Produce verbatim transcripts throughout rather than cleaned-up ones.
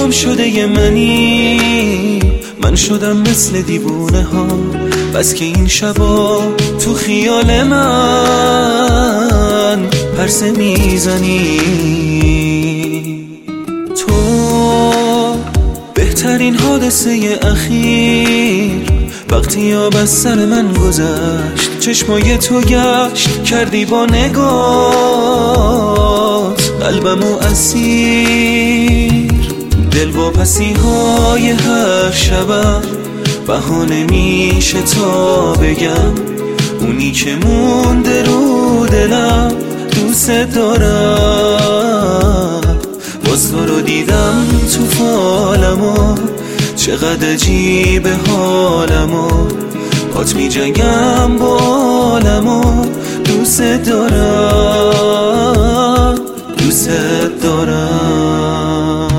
گم شده ی منی، من شدم مثل دیوونه ها، بس که این شبا تو خیال من پرسه میزنی. تو بهترین حادثه اخیر، وقتی آب از سر من گذشت، چشمای تو گشت کردی با نگات قلبمو اسیر. دل واپسی های هر شبم بهانه میشه تا بگم اونی که مونده رو دلم دوست دارم. باز تو رو دیدم تو فالمو، چقدر عجیبه حالمو، بات می جنگم با عالمو، دوست دارم دوست دارم.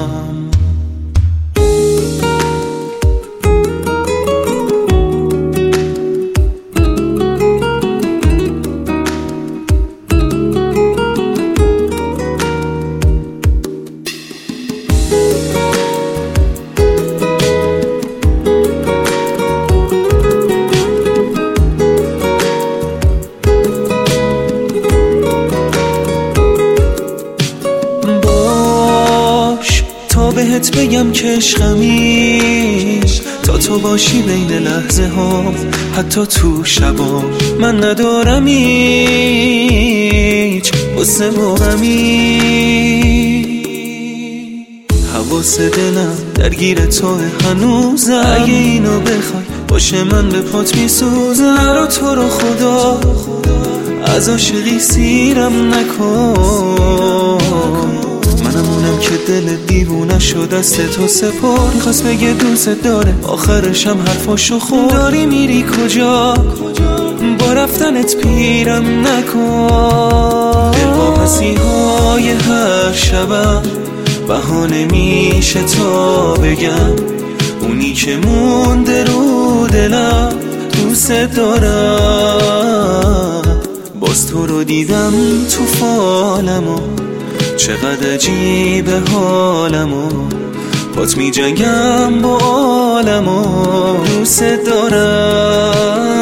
بهت بگم که عشقمی، تا تو باشی بین لحظه ها، حتی تو شبا من ندارم هیچ غصه و غمی. حواس دلم درگیر توه هنوزم، اگه اینو بخوای باشه من به پات میسوزم. نرو تو رو خدا از عاشقی سیرم نکن، منمونم که دل دیوونه شد دست تو سپار. میخواست بگه دوست داره، آخرشم حرفاشو خورد. داری میری کجا با رفتنت پیرم نکن. دل واپسی های هر شبم بهانه میشه تا بگم اونی که مونده رو دلم دوست دارم. باز تو رو دیدم تو فالمو، چقدر عجیبه حالمو، بات می جنگم با عالمو، دوست دارم